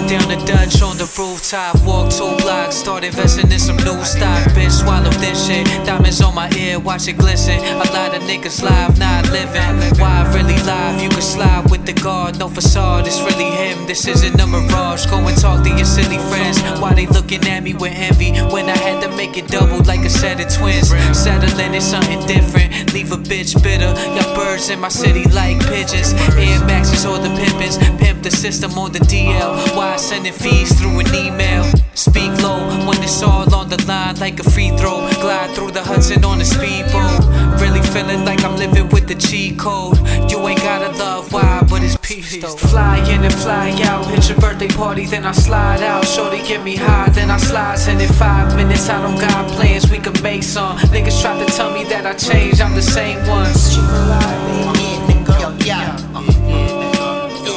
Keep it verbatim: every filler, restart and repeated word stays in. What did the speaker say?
down the Dutch on the rooftop, walk two blocks, start investing in some new stock. Bitch, swallow this shit, diamonds on my ear, watch it glisten. A lot of niggas live, not living. Why really live? You can slide with the guard, no facade, it's really him. This isn't a mirage, go and talk to your silly friends. Why they looking at me with envy when I had to make it double like a set of twins? Settling in something different, leave a bitch bitter. Y'all birds in my city like pigeons. Air Maxes or the pimpins, pimp the system on the D L. Why sending fees through an email? Speak low when it's all on the line like a free throw. Glide through the Hudson on a speedboat. Really feeling like I'm living with the cheat code. You ain't gotta love why, but it's peace though. Fly in and fly out, hit your birthday party, then I slide out. Shorty get me high, then I slide. And in five minutes I don't got plans, we can make some. Niggas try to tell me that I changed, I'm the same one. Yo, yeah.